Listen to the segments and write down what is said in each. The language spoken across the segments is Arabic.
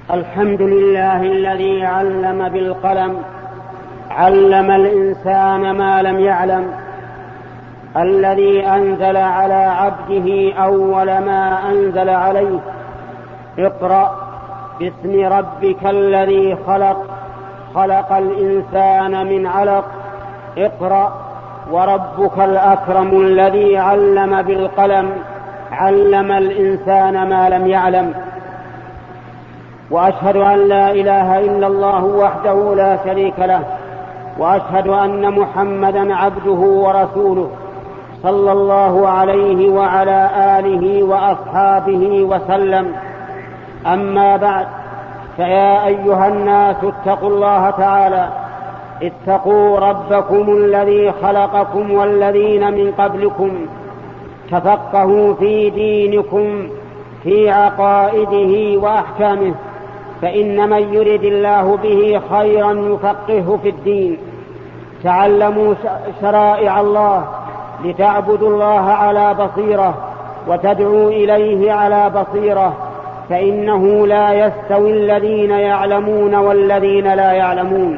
الحمد لله الذي علم بالقلم، علم الإنسان ما لم يعلم، الذي أنزل على عبده أول ما أنزل عليه: اقرأ باسم ربك الذي خلق، خلق الإنسان من علق، اقرأ وربك الأكرم الذي علم بالقلم، علم الإنسان ما لم يعلم. وأشهد أن لا إله إلا الله وحده لا شريك له، وأشهد أن محمدا عبده ورسوله صلى الله عليه وعلى آله وأصحابه وسلم. أما بعد، فيا أيها الناس اتقوا الله تعالى، اتقوا ربكم الذي خلقكم والذين من قبلكم، تفقهوا في دينكم في عقائده وأحكامه، فإن من يرد الله به خيرا يفقهه في الدين. تعلموا شرائع الله لتعبدوا الله على بصيرة وتدعوا إليه على بصيرة، فإنه لا يستوي الذين يعلمون والذين لا يعلمون.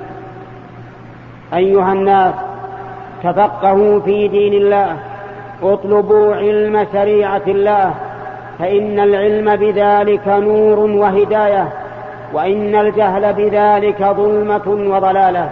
أيها الناس، تفقهوا في دين الله، اطلبوا علم شريعة الله، فإن العلم بذلك نور وهداية، وإن الجهل بذلك ظلمة وضلالة.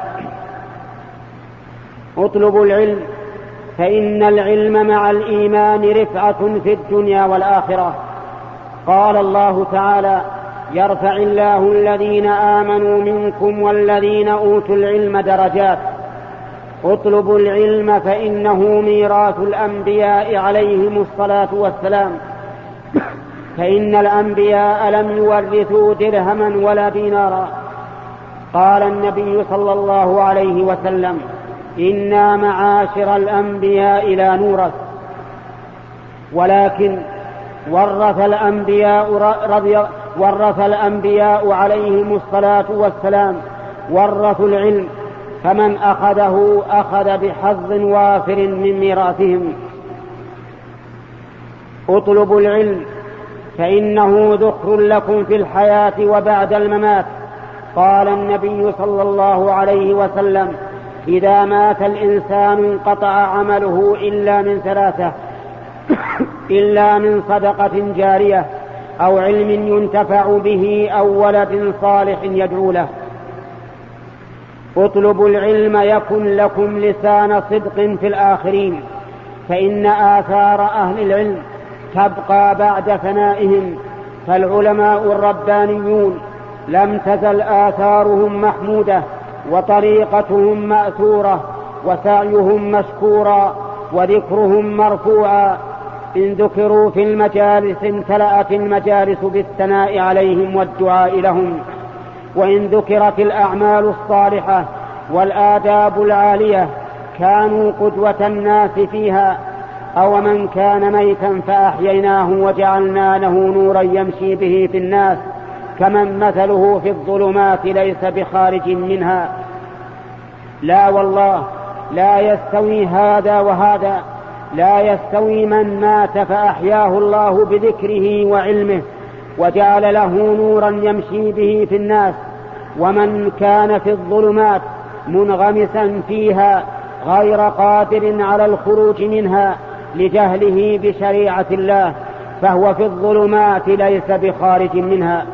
اطلبوا العلم، فإن العلم مع الإيمان رفعة في الدنيا والآخرة. قال الله تعالى: يرفع الله الذين آمنوا منكم والذين أوتوا العلم درجات. اطلبوا العلم، فإنه ميراث الأنبياء عليهم الصلاة والسلام، فإن الأنبياء لم يورثوا درهما ولا دينارا. قال النبي صلى الله عليه وسلم: إنا معاشر الأنبياء لا نورث، ولكن ورث الأنبياء عليهم الصلاة والسلام ورثوا العلم، فمن أخذه أخذ بحظ وافر من ميراثهم. اطلبوا العلم، فإنه ذخر لكم في الحياة وبعد الممات. قال النبي صلى الله عليه وسلم: إذا مات الإنسان انقطع عمله إلا من ثلاثة: إلا من صدقة جارية، أو علم ينتفع به، أو ولد صالح يدعو له. اطلبوا العلم يكن لكم لسان صدق في الآخرين، فإن آثار أهل العلم تبقى بعد فنائهم، فالعلماء الربانيون لم تزل آثارهم محمودة، وطريقتهم مأثورة، وسعيهم مشكورا، وذكرهم مرفوعا. إن ذكروا في المجالس امتلأت المجالس بالثناء عليهم والدعاء لهم، وإن ذكرت الأعمال الصالحة والآداب العالية كانوا قدوة الناس فيها. أو من كان ميتا فأحييناه وجعلنا له نورا يمشي به في الناس، كمن مثله في الظلمات ليس بخارج منها. لا والله، لا يستوي هذا وهذا. لا يستوي من مات فأحياه الله بذكره وعلمه وجعل له نورا يمشي به في الناس، ومن كان في الظلمات منغمسا فيها غير قادر على الخروج منها لجهله بشريعة الله، فهو في الظلمات ليس بخارج منها.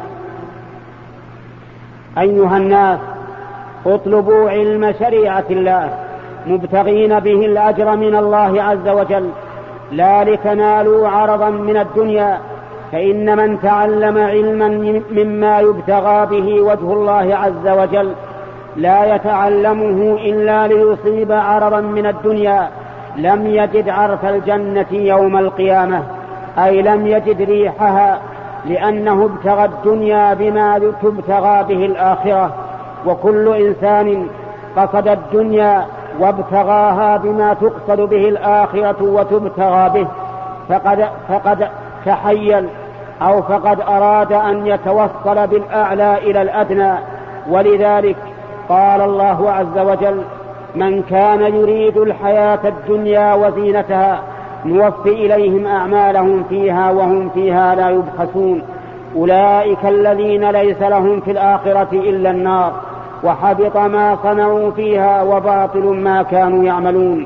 أيها الناس، اطلبوا علم شريعة الله مبتغين به الأجر من الله عز وجل، لا لتنالوا عرضا من الدنيا، فإن من تعلم علما مما يبتغى به وجه الله عز وجل لا يتعلمه إلا ليصيب عرضا من الدنيا لم يجد عرف الجنة يوم القيامة، أي لم يجد ريحها، لأنه ابتغى الدنيا بما تبتغى به الآخرة. وكل إنسان قصد الدنيا وابتغاها بما تقصد به الآخرة وتبتغى به فقد تحيل، أو فقد أراد أن يتوصل بالأعلى إلى الأدنى. ولذلك قال الله عز وجل: من كان يريد الحياة الدنيا وزينتها نوفي إليهم أعمالهم فيها وهم فيها لا يبخسون. أولئك الذين ليس لهم في الآخرة إلا النار وحبط ما صنعوا فيها وباطل ما كانوا يعملون.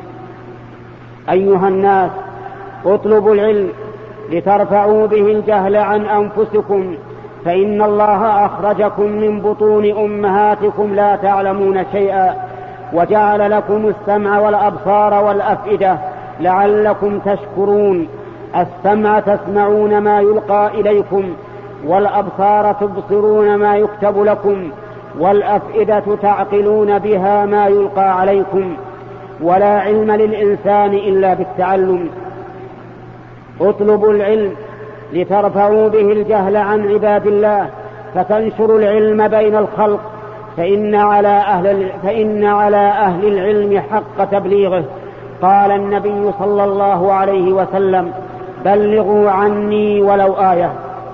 أيها الناس، اطلبوا العلم لترفعوا به الجهل عن أنفسكم، فإن الله أخرجكم من بطون أمهاتكم لا تعلمون شيئا، وجعل لكم السمع والأبصار والأفئدة لعلكم تشكرون. السمع تسمعون ما يلقى إليكم، والأبصار تبصرون ما يكتب لكم، والأفئدة تعقلون بها ما يلقى عليكم. ولا علم للإنسان إلا بالتعلم. اطلبوا العلم لترفعوا به الجهل عن عباد الله، فتنشروا العلم بين الخلق، فإن على أهل العلم حق تبليغه. قال النبي صلى الله عليه وسلم: بلغوا عني ولو آية.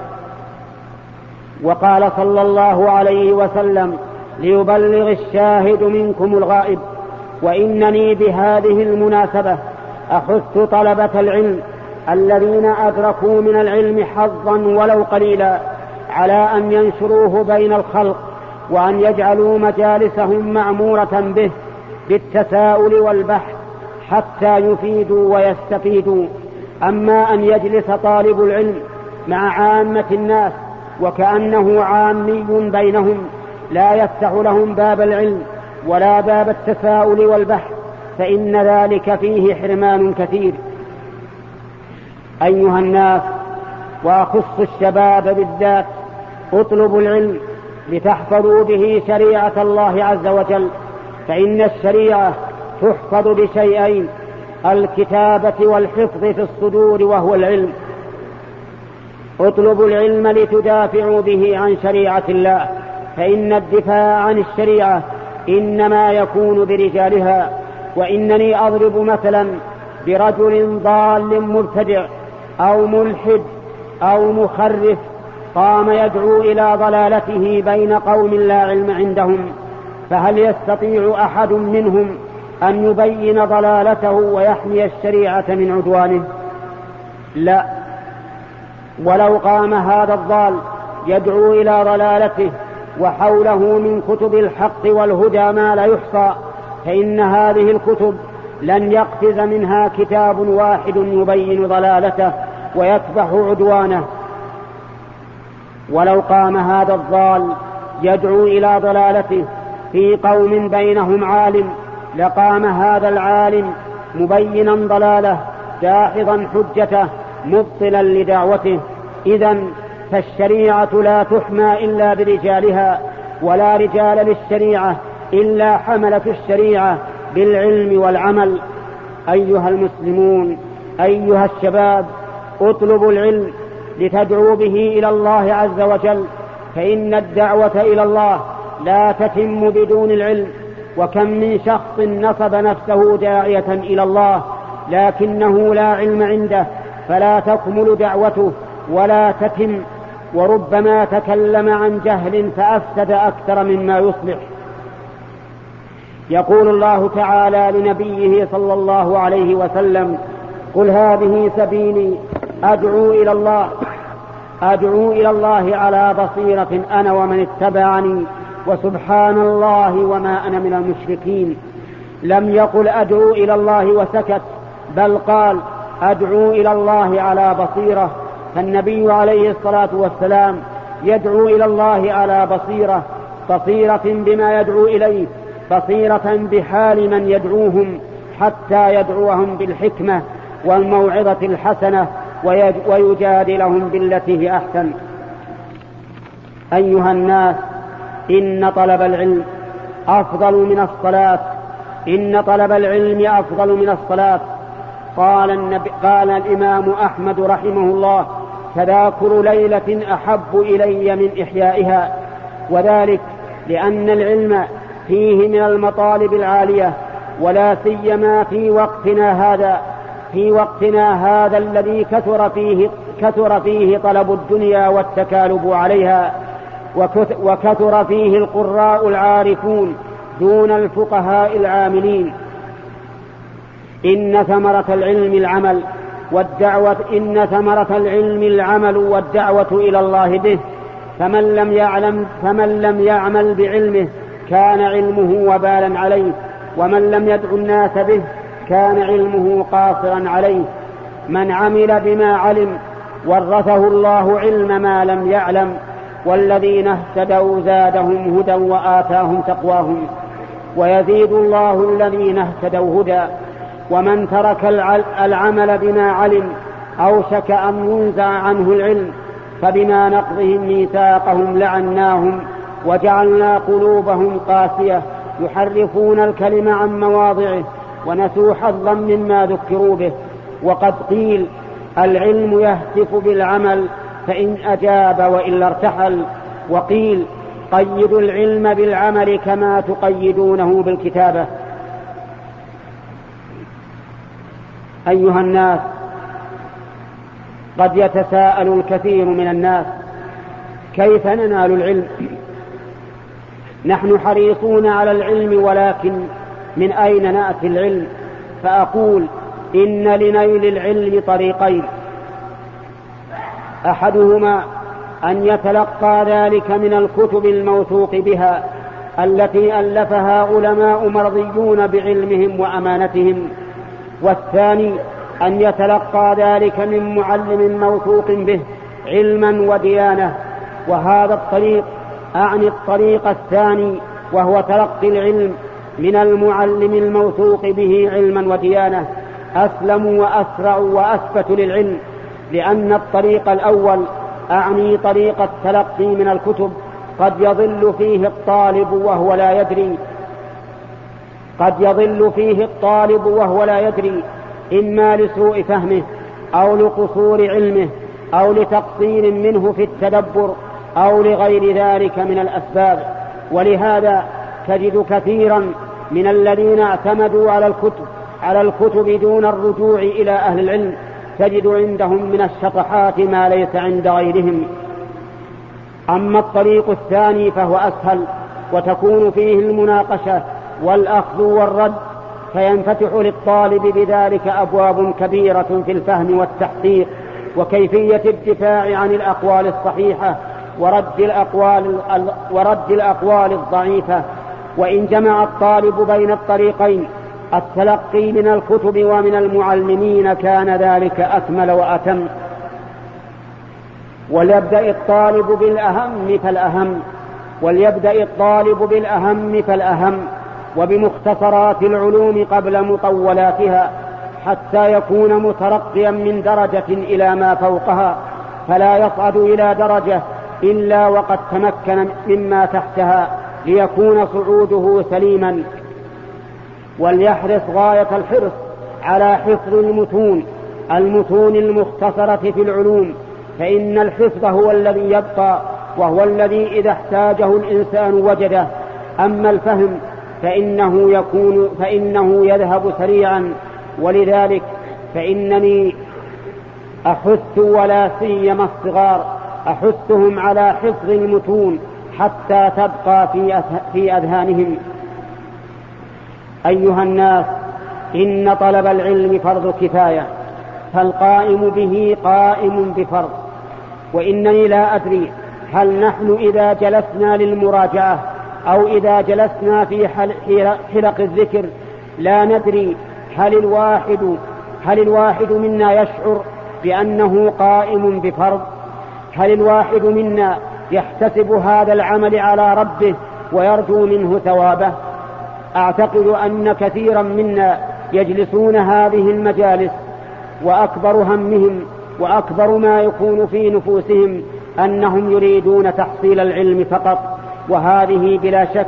وقال صلى الله عليه وسلم: ليبلغ الشاهد منكم الغائب. وإنني بهذه المناسبة أحث طلبة العلم الذين أدركوا من العلم حظا ولو قليلا على أن ينشروه بين الخلق، وأن يجعلوا مجالسهم معمورة به بالتساؤل والبحث حتى يفيدوا ويستفيدوا. أما أن يجلس طالب العلم مع عامة الناس وكأنه عامي بينهم، لا يفتح لهم باب العلم ولا باب التساؤل والبحث، فإن ذلك فيه حرمان كثير. أيها الناس، وأخص الشباب بالذات، اطلبوا العلم لتحفظوا به شريعة الله عز وجل، فإن الشريعة تحفظ بشيئين: الكتابة والحفظ في الصدور، وهو العلم. اطلبوا العلم لتدافعوا به عن شريعة الله، فإن الدفاع عن الشريعة إنما يكون برجالها. وإنني أضرب مثلا برجل ضال مبتدع أو ملحد أو مخرف قام يدعو إلى ضلالته بين قوم لا علم عندهم، فهل يستطيع أحد منهم أن يبين ضلالته ويحمي الشريعة من عدوانه؟ لا. ولو قام هذا الضال يدعو إلى ضلالته وحوله من كتب الحق والهدى ما لا يحصى، فإن هذه الكتب لن يقفز منها كتاب واحد يبين ضلالته ويكبح عدوانه. ولو قام هذا الضال يدعو إلى ضلالته في قوم بينهم عالم، لقام هذا العالم مبينا ضلاله داحضا حجته مبطلا لدعوته. إذن فالشريعة لا تحمى إلا برجالها، ولا رجال للشريعة إلا حملة الشريعة بالعلم والعمل. أيها المسلمون، أيها الشباب، اطلبوا العلم لتدعوا به إلى الله عز وجل، فإن الدعوة إلى الله لا تتم بدون العلم. وكم من شخص نصب نفسه داعية إلى الله لكنه لا علم عنده، فلا تكمل دعوته ولا تتم، وربما تكلم عن جهل فأفسد أكثر مما يصلح. يقول الله تعالى لنبيه صلى الله عليه وسلم: قل هذه سبيلي أدعو إلى الله على بصيرة أنا ومن اتبعني وسبحان الله وما أنا من المشركين. لم يقل أدعو إلى الله وسكت، بل قال أدعو إلى الله على بصيرة. فالنبي عليه الصلاة والسلام يدعو إلى الله على بصيرة بما يدعو إليه، بصيرة بحال من يدعوهم، حتى يدعوهم بالحكمة والموعظة الحسنة ويجادلهم بالتي هي أحسن. أيها الناس، إن طلب العلم أفضل من الصلاة. قال الإمام أحمد رحمه الله: تذاكر ليلة أحب إلي من إحيائها. وذلك لأن العلم فيه من المطالب العالية، ولا سيما في وقتنا هذا الذي كثر فيه طلب الدنيا والتكالب عليها، وكثر فيه القراء العارفون دون الفقهاء العاملين. إن ثمرة العلم العمل، إن ثمرة العلم العمل والدعوة إلى الله به، فمن لم يعمل بعلمه كان علمه وبالا عليه، ومن لم يدع الناس به كان علمه قاصرا عليه. من عمل بما علم ورثه الله علم ما لم يعلم، والذين اهتدوا زادهم هدى وآتاهم تقواهم، ويزيد الله الذين اهتدوا هدى. ومن ترك العمل بما علم أوشك أن ينزع عنه العلم، فبما نقضهم ميثاقهم لعناهم وجعلنا قلوبهم قاسية يحرفون الكلم عن مواضعه ونسوا حظا مما ذكروا به. وقد قيل العلم يهتف بالعمل فإن أجاب وإلا ارتحل، وقيل قيدوا العلم بالعمل كما تقيدونه بالكتابة. أيها الناس، قد يتساءل الكثير من الناس كيف ننال العلم؟ نحن حريصون على العلم، ولكن من أين نأتي العلم؟ فأقول إن لنيل العلم طريقين: أحدهما أن يتلقى ذلك من الكتب الموثوق بها التي ألفها علماء مرضيون بعلمهم وأمانتهم، والثاني أن يتلقى ذلك من معلم موثوق به علما وديانة. وهذا الطريق أعني الطريق الثاني، وهو تلقي العلم من المعلم الموثوق به علما وديانة، أسلم وأسرع وأثبت للعلم، لأن الطريق الأول أعني طريق التلقي من الكتب قد يضل فيه الطالب وهو لا يدري، إما لسوء فهمه أو لقصور علمه أو لتقصير منه في التدبر أو لغير ذلك من الأسباب. ولهذا تجد كثيرا من الذين اعتمدوا على الكتب دون الرجوع إلى أهل العلم تجد عندهم من الشطحات ما ليس عند غيرهم. أما الطريق الثاني فهو أسهل، وتكون فيه المناقشة والأخذ والرد، فينفتح للطالب بذلك أبواب كبيرة في الفهم والتحقيق وكيفية الدفاع عن الأقوال الصحيحة ورد الأقوال الضعيفة. وإن جمع الطالب بين الطريقين، التلقي من الكتب ومن المعلمين، كان ذلك أكمل وأتم. وليبدأ الطالب بالأهم فالأهم وبمختصرات العلوم قبل مطولاتها، حتى يكون مترقيا من درجة إلى ما فوقها، فلا يصعد إلى درجة إلا وقد تمكن مما تحتها ليكون صعوده سليما. وليحرص غاية الحرص على حفظ المتون المختصرة في العلوم، فإن الحفظ هو الذي يبقى، وهو الذي إذا احتاجه الإنسان وجده. أما الفهم فإنه يذهب سريعا. ولذلك فإنني أحث ولا سيما الصغار أحثهم على حفظ المتون حتى تبقى في أذهانهم. أيها الناس، إن طلب العلم فرض كفاية، فالقائم به قائم بفرض. وإنني لا أدري هل نحن إذا جلسنا للمراجعة أو إذا جلسنا في حلق الذكر لا ندري هل الواحد منا يشعر بأنه قائم بفرض؟ هل الواحد منا يحتسب هذا العمل على ربه ويرجو منه ثوابه؟ أعتقد أن كثيرا منا يجلسون هذه المجالس وأكبر همهم وأكبر ما يكون في نفوسهم أنهم يريدون تحصيل العلم فقط، وهذه بلا شك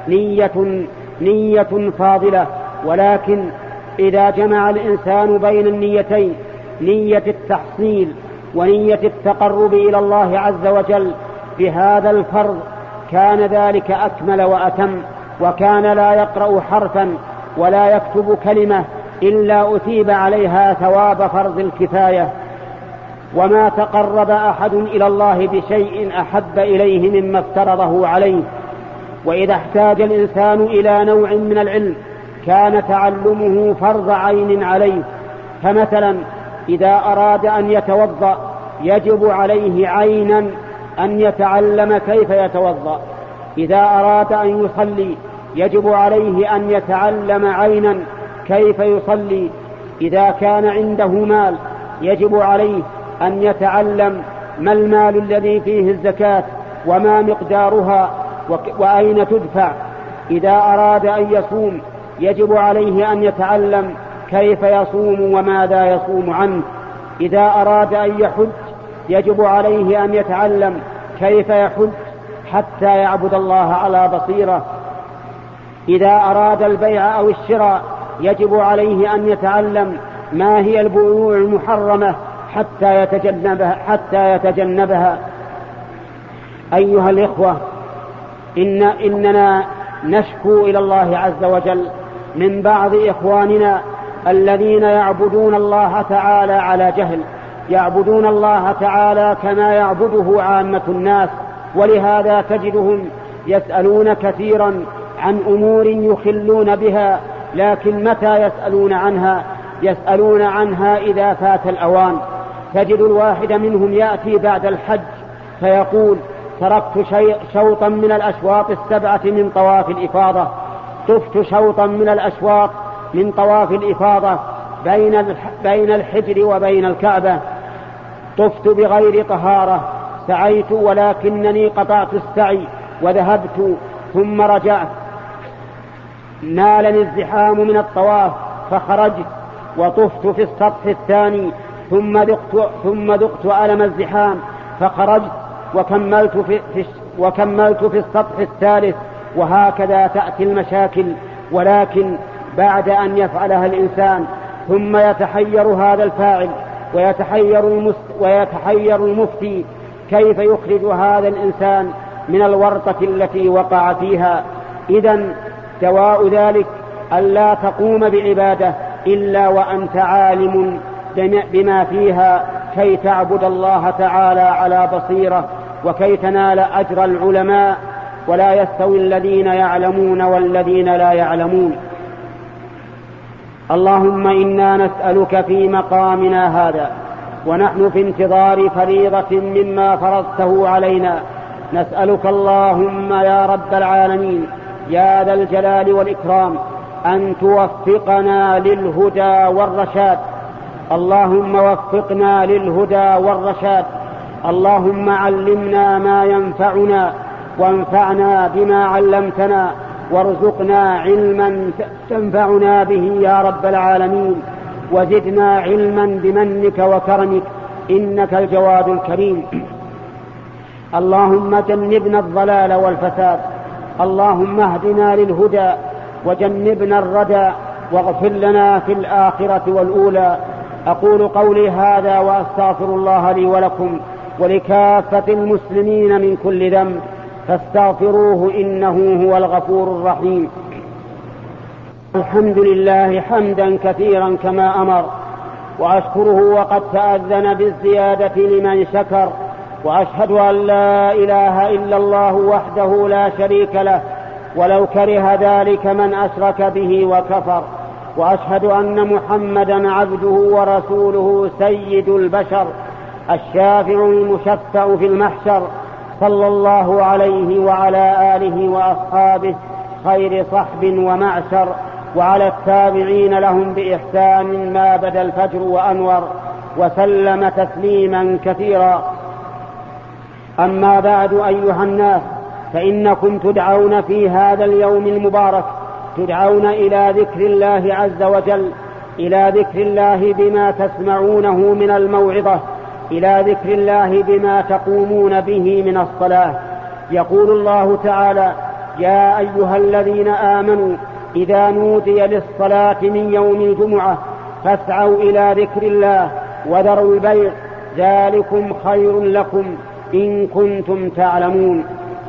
نية فاضلة. ولكن إذا جمع الإنسان بين النيتين، نية التحصيل ونية التقرب إلى الله عز وجل بهذا الفرض، كان ذلك أكمل وأتم، وكان لا يقرأ حرفا ولا يكتب كلمة إلا أثيب عليها ثواب فرض الكفاية. وما تقرب أحد إلى الله بشيء أحب إليه مما افترضه عليه. وإذا احتاج الإنسان إلى نوع من العلم كان تعلمه فرض عين عليه. فمثلا إذا أراد أن يتوضأ يجب عليه عينا أن يتعلم كيف يتوضأ. إذا أراد أن يصلي يجب عليه أن يتعلم عينا كيف يصلي. إذا كان عنده مال يجب عليه أن يتعلم ما المال الذي فيه الزكاة وما مقدارها وأين تدفع. إذا أراد أن يصوم يجب عليه أن يتعلم كيف يصوم وماذا يصوم عنه. إذا أراد أن يحج يجب عليه أن يتعلم كيف يحج حتى يعبد الله على بصيرة. إذا أراد البيع أو الشراء يجب عليه أن يتعلم ما هي البيوع المحرمة حتى يتجنبها. أيها الإخوة، إننا نشكو إلى الله عز وجل من بعض إخواننا الذين يعبدون الله تعالى على جهل، يعبدون الله تعالى كما يعبده عامة الناس، ولهذا تجدهم يسألون كثيرا عن أمور يخلون بها، لكن متى يسألون عنها إذا فات الأوان. تجد الواحد منهم يأتي بعد الحج فيقول: تركت شوطا من الأشواط 7 من طواف الإفاضة، طفت شوطا من الأشواط من طواف الإفاضة بين الحجر وبين الكعبة، طفت بغير طهارة، سعيت ولكنني قطعت السعي وذهبت ثم رجعت، نالني الزحام من الطواف فخرجت وطفت في السطح الثاني ثم ذقت ألم الزحام فخرجت وكملت في السطح الثالث. وهكذا تأتي المشاكل. ولكن بعد أن يفعلها الإنسان ثم يتحير هذا الفاعل ويتحير المفتي كيف يخرج هذا الإنسان من الورطة التي وقع فيها. إذن دواء ذلك ألا تقوم بعبادة إلا وأنت عالم بما فيها كي تعبد الله تعالى على بصيرة وكي تنال أجر العلماء. ولا يستوي الذين يعلمون والذين لا يعلمون. اللهم إنا نسألك في مقامنا هذا ونحن في انتظار فريضة مما فرضته علينا، نسألك اللهم يا رب العالمين يا ذا الجلال والإكرام أن توفقنا للهدى والرشاد. اللهم وفقنا للهدى والرشاد. اللهم علمنا ما ينفعنا وانفعنا بما علمتنا وارزقنا علما تنفعنا به يا رب العالمين، وزدنا علما بمنك وكرمك إنك الجواد الكريم. اللهم جنبنا الضلال والفساد، اللهم اهدنا للهدى وجنبنا الردى واغفر لنا في الآخرة والأولى. أقول قولي هذا وأستغفر الله لي ولكم ولكافة المسلمين من كل ذنب فاستغفروه إنه هو الغفور الرحيم. الحمد لله حمدا كثيرا كما أمر، وأشكره وقد تأذن بالزيادة لمن شكر، وأشهد أن لا إله إلا الله وحده لا شريك له ولو كره ذلك من أشرك به وكفر، وأشهد أن محمدا عبده ورسوله سيد البشر الشافع المشفع في المحشر، صلى الله عليه وعلى آله وأصحابه خير صحب ومعشر، وعلى التابعين لهم بإحسان ما بدا الفجر وأنور، وسلم تسليما كثيرا. أما بعد أيها الناس، فإنكم تدعون في هذا اليوم المبارك، تدعون إلى ذكر الله عز وجل، إلى ذكر الله بما تسمعونه من الموعظة، إلى ذكر الله بما تقومون به من الصلاة. يقول الله تعالى: يا أيها الذين آمنوا إذا نودي للصلاة من يوم الجمعة فاسعوا إلى ذكر الله وذروا البيع ذلكم خير لكم إن كنتم تعلمون.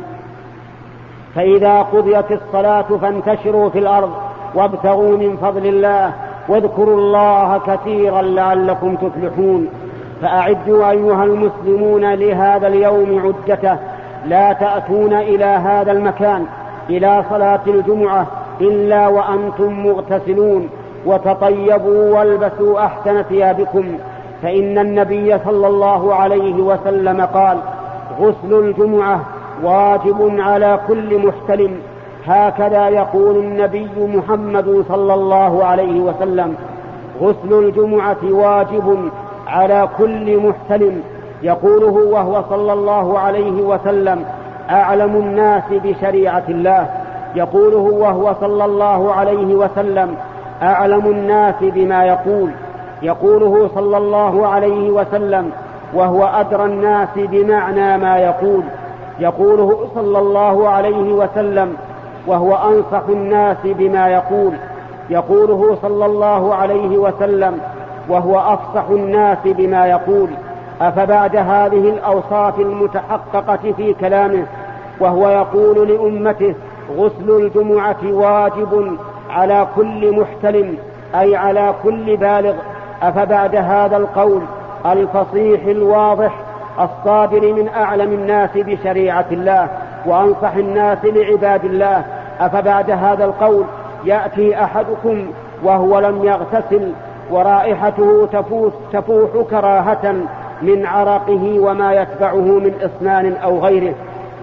فإذا قضيت الصلاة فانتشروا في الأرض وابتغوا من فضل الله واذكروا الله كثيرا لعلكم تفلحون. فأعدوا أيها المسلمون لهذا اليوم عدته، لا تأتون إلى هذا المكان إلى صلاة الجمعة إلا وأنتم مغتسلون، وتطيبوا والبسوا أحسن ثيابكم، فإن النبي صلى الله عليه وسلم قال: غسل الجمعة واجب على كل محتلم. هكذا يقول النبي محمد صلى الله عليه وسلم: غسل الجمعة واجب على كل محتلم. يقوله وهو صلى الله عليه وسلم أعلم الناس بشريعة الله، يقوله وهو صلى الله عليه وسلم أعلم الناس بما يقول، يقوله صلى الله عليه وسلم وهو أدرى الناس بمعنى ما يقول، يقوله صلى الله عليه وسلم وهو أنصح الناس بما يقول، يقوله صلى الله عليه وسلم وهو أفصح الناس بما يقول. أفبعد هذه الأوصاف المتحققة في كلامه وهو يقول لأمته: غسل الجمعة واجب على كل محتلم، أي على كل بالغ، أفبعد هذا القول الفصيح الواضح الصادر من أعلم الناس بشريعة الله وأنصح الناس لعباد الله، أفبعد هذا القول يأتي أحدكم وهو لم يغتسل ورائحته تفوح كراهة من عرقه وما يتبعه من إصنان أو غيره؟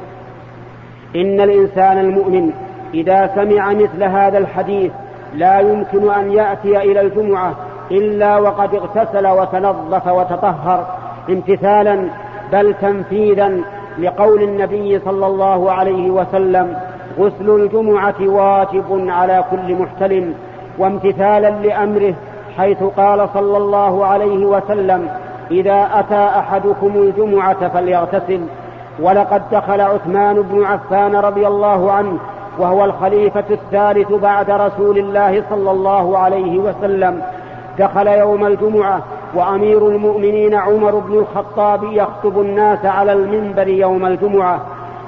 إن الإنسان المؤمن إذا سمع مثل هذا الحديث لا يمكن أن يأتي إلى الجمعة إلا وقد اغتسل وتنظف وتطهر امتثالا بل تنفيذا لقول النبي صلى الله عليه وسلم: غسل الجمعة واجب على كل محتلم، وامتثالا لأمره حيث قال صلى الله عليه وسلم: إذا أتى أحدكم الجمعة فليغتسل. ولقد دخل عثمان بن عفان رضي الله عنه وهو الخليفة الثالث بعد رسول الله صلى الله عليه وسلم، دخل يوم الجمعة وأمير المؤمنين عمر بن الخطاب يخطب الناس على المنبر يوم الجمعة،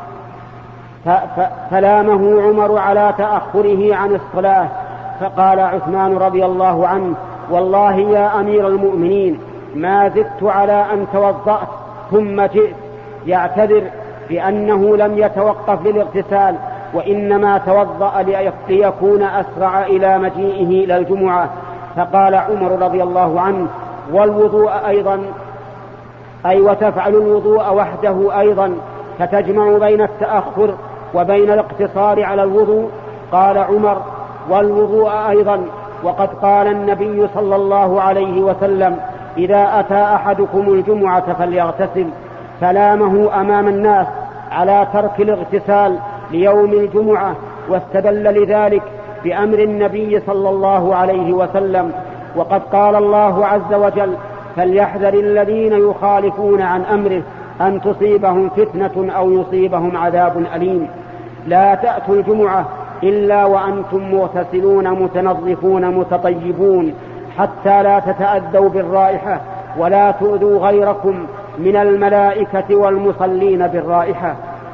فلامه عمر على تأخره عن الصلاة، فقال عثمان رضي الله عنه: والله يا أمير المؤمنين ما زدت على أن توضأت ثم جئت، يعتذر بأنه لم يتوقف للاغتسال وإنما توضأ ليكون أسرع إلى مجيئه إلى الجمعة. فقال عمر رضي الله عنه: والوضوء أيضا، أي وتفعل الوضوء وحده أيضا، فتجمع بين التأخر وبين الاقتصار على الوضوء؟ قال عمر: والوضوء أيضا، وقد قال النبي صلى الله عليه وسلم: إذا أتى أحدكم الجمعة فليغتسل. فلامه أمام الناس على ترك الاغتسال ليوم الجمعة، واستدل لذلك بأمر النبي صلى الله عليه وسلم، وقد قال الله عز وجل: فليحذر الذين يخالفون عن أمره أن تصيبهم فتنة أو يصيبهم عذاب أليم. لا تأتوا الجمعة إلا وأنتم مغتسلون متنظفون متطيبون، حتى لا تتأذوا بالرائحة ولا تؤذوا غيركم من الملائكة والمصلين بالرائحة.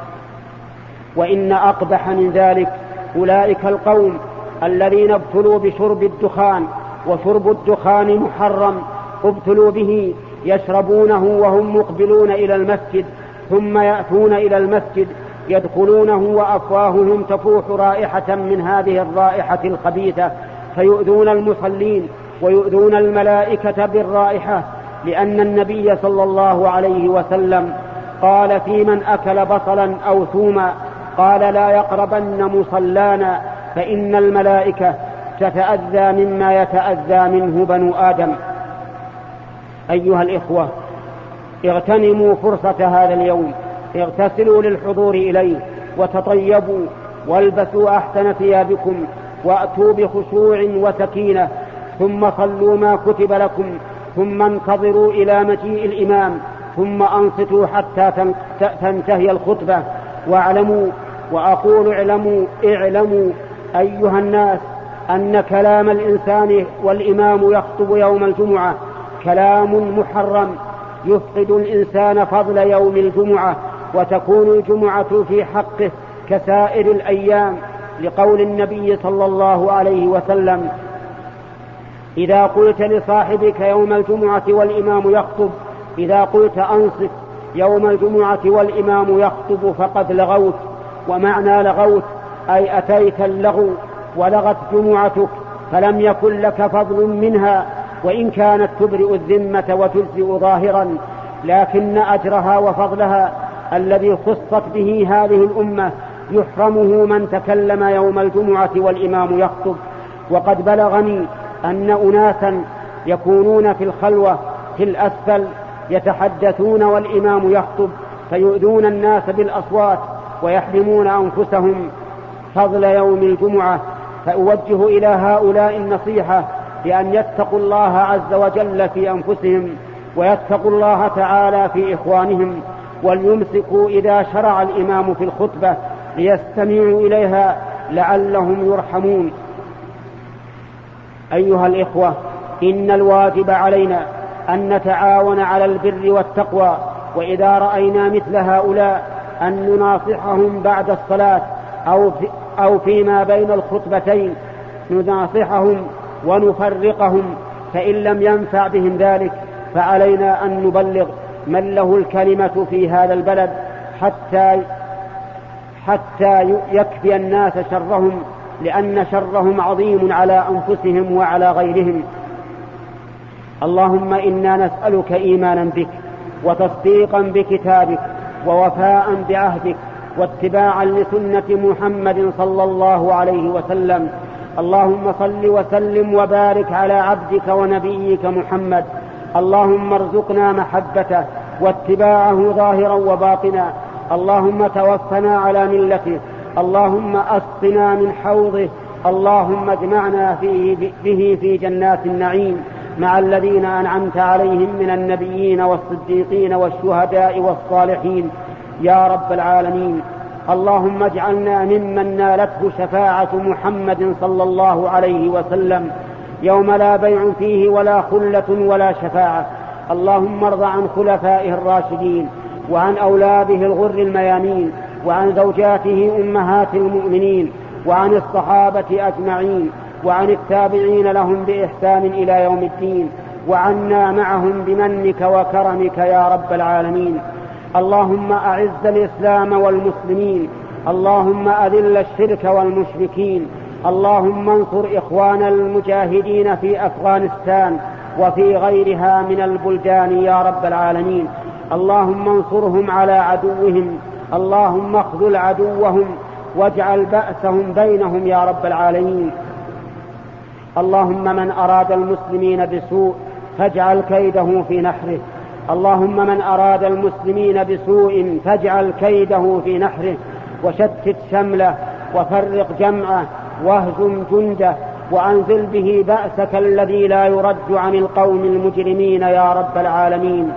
وإن أقبح من ذلك أولئك القوم الذين ابتلوا بشرب الدخان، وشرب الدخان محرم، ابتلوا به يشربونه وهم مقبلون إلى المسجد، ثم يأتون إلى المسجد يدخلونه وأفواههم تفوح رائحة من هذه الرائحة الخبيثة، فيؤذون المصلين ويؤذون الملائكة بالرائحة، لأن النبي صلى الله عليه وسلم قال في من أكل بصلا أو ثوما، قال: لا يقربن مصلانا فإن الملائكة تتأذى مما يتأذى منه بنو آدم. أيها الإخوة، اغتنموا فرصة هذا اليوم، اغتسلوا للحضور إليه، وتطيبوا والبسوا أحسن ثيابكم، وأتوا بخشوع وسكينة، ثم صلوا ما كتب لكم، ثم انتظروا إلى مجيء الإمام، ثم أنصتوا حتى تنتهي الخطبة. واعلموا، وأقول اعلموا أيها الناس أن كلام الإنسان والإمام يخطب يوم الجمعة كلام محرم يفقد الإنسان فضل يوم الجمعة، وتكون الجمعة في حقه كسائر الأيام، لقول النبي صلى الله عليه وسلم: إذا قلت لصاحبك يوم الجمعة والإمام يخطب، إذا قلت أنصت يوم الجمعة والإمام يخطب فقد لغوت. ومعنى لغوت أي أتيت اللغو ولغت جمعتك، فلم يكن لك فضل منها وإن كانت تبرئ الذمة وتجزئ ظاهرا، لكن أجرها وفضلها الذي خصت به هذه الأمة يحرمه من تكلم يوم الجمعة والإمام يخطب. وقد بلغني أن أناسا يكونون في الخلوة في الأسفل يتحدثون والإمام يخطب فيؤذون الناس بالأصوات ويحرمون أنفسهم فضل يوم الجمعة. فأوجه إلى هؤلاء النصيحة بأن يتقوا الله عز وجل في أنفسهم ويتقوا الله تعالى في إخوانهم، وليمسكوا إذا شرع الإمام في الخطبة ليستمعوا إليها لعلهم يرحمون. أيها الإخوة، إن الواجب علينا أن نتعاون على البر والتقوى، وإذا رأينا مثل هؤلاء أن نناصحهم بعد الصلاة أو فيما بين الخطبتين نناصحهم ونفرقهم، فإن لم ينفع بهم ذلك فعلينا أن نبلغ من له الكلمة في هذا البلد حتى يكفي الناس شرهم، لأن شرهم عظيم على أنفسهم وعلى غيرهم. اللهم إنا نسألك إيمانا بك وتصديقا بكتابك ووفاء بعهدك واتباعا لسنة محمد صلى الله عليه وسلم. اللهم صل وسلم وبارك على عبدك ونبيك محمد. اللهم ارزقنا محبته واتباعه ظاهرا وباطنا. اللهم توفنا على ملته. اللهم أسقنا من حوضه. اللهم اجمعنا به في جنات النعيم مع الذين أنعمت عليهم من النبيين والصديقين والشهداء والصالحين يا رب العالمين. اللهم اجعلنا ممن نالته شفاعة محمد صلى الله عليه وسلم يوم لا بيع فيه ولا خلة ولا شفاعة. اللهم ارض عن خلفائه الراشدين وعن أولاده الغر الميامين وعن زوجاته أمهات المؤمنين وعن الصحابة أجمعين وعن التابعين لهم بإحسان إلى يوم الدين، وعنا معهم بمنك وكرمك يا رب العالمين. اللهم أعز الإسلام والمسلمين. اللهم أذل الشرك والمشركين. اللهم انصر إخوان المجاهدين في أفغانستان وفي غيرها من البلدان يا رب العالمين. اللهم انصرهم على عدوهم. اللهم اخذل عدوهم واجعل بأسهم بينهم يا رب العالمين. اللهم من أراد المسلمين بسوء فاجعل كيده في نحره. اللهم من أراد المسلمين بسوء فاجعل كيده في نحره، وشتت شمله وفرق جمعه واهزم جنده، وأنزل به بأسك الذي لا يرد عن القوم المجرمين يا رب العالمين.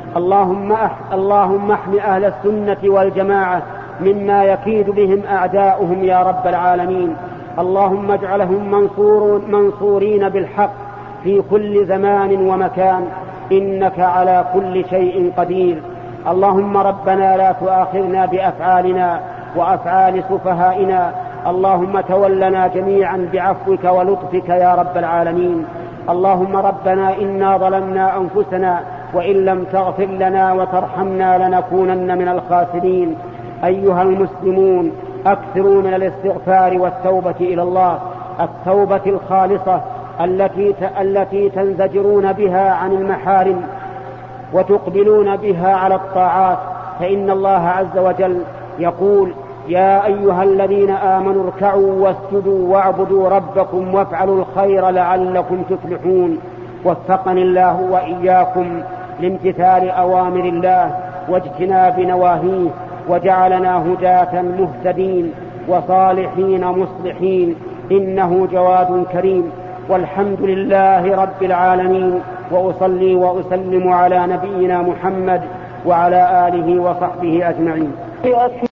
اللهم احم أهل السنة والجماعة مما يكيد بهم أعداؤهم يا رب العالمين. اللهم اجعلهم منصورين بالحق في كل زمان ومكان، إنك على كل شيء قدير. اللهم ربنا لا تؤاخذنا بأفعالنا وأفعال سفهائنا. اللهم تولنا جميعا بعفوك ولطفك يا رب العالمين. اللهم ربنا إنا ظلمنا أنفسنا وإن لم تغفر لنا وترحمنا لنكونن من الخاسرين. أيها المسلمون، أكثروا من الاستغفار والتوبة إلى الله، التوبة الخالصة التي تنزجرون بها عن المحارم وتقبلون بها على الطاعات، فإن الله عز وجل يقول: يا أيها الذين آمنوا اركعوا واسجدوا واعبدوا ربكم وافعلوا الخير لعلكم تفلحون. وفقني الله وإياكم لامتثال أوامر الله واجتناب نواهيه، وجعلنا هداة مهتدين وصالحين مصلحين، إنه جواد كريم. والحمد لله رب العالمين، وأصلي وأسلم على نبينا محمد وعلى آله وصحبه أجمعين.